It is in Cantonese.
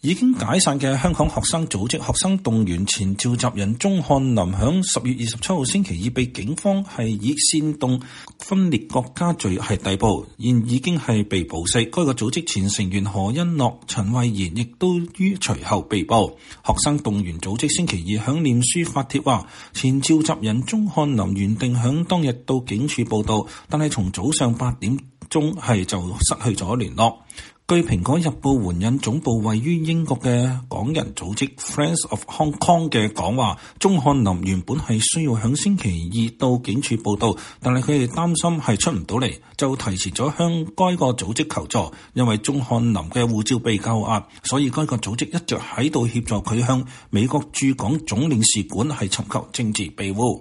已經解散嘅香港學生組織學生動員前召集人鍾翰林響10月27號星期二被警方係以煽動分裂國家罪係逮捕，現已經係被保釋。該個組織前成員何欣樂、陳慧賢亦都於隨後被捕。學生動員組織星期二響臉書發帖話，前召集人鍾翰林原定響當日到警署報到，但係從早上8點鐘係就失去咗聯絡。據蘋果日報援引總部位於英國嘅港人組織 Friends of Hong Kong 嘅講話，鍾翰林原本係需要響星期二到警署報到，但係佢哋擔心係出唔到嚟，就提前咗向該個組織求助。因為鍾翰林嘅護照被扣押，所以該個組織一直喺度協助佢向美國駐港總領事館係尋求政治庇護。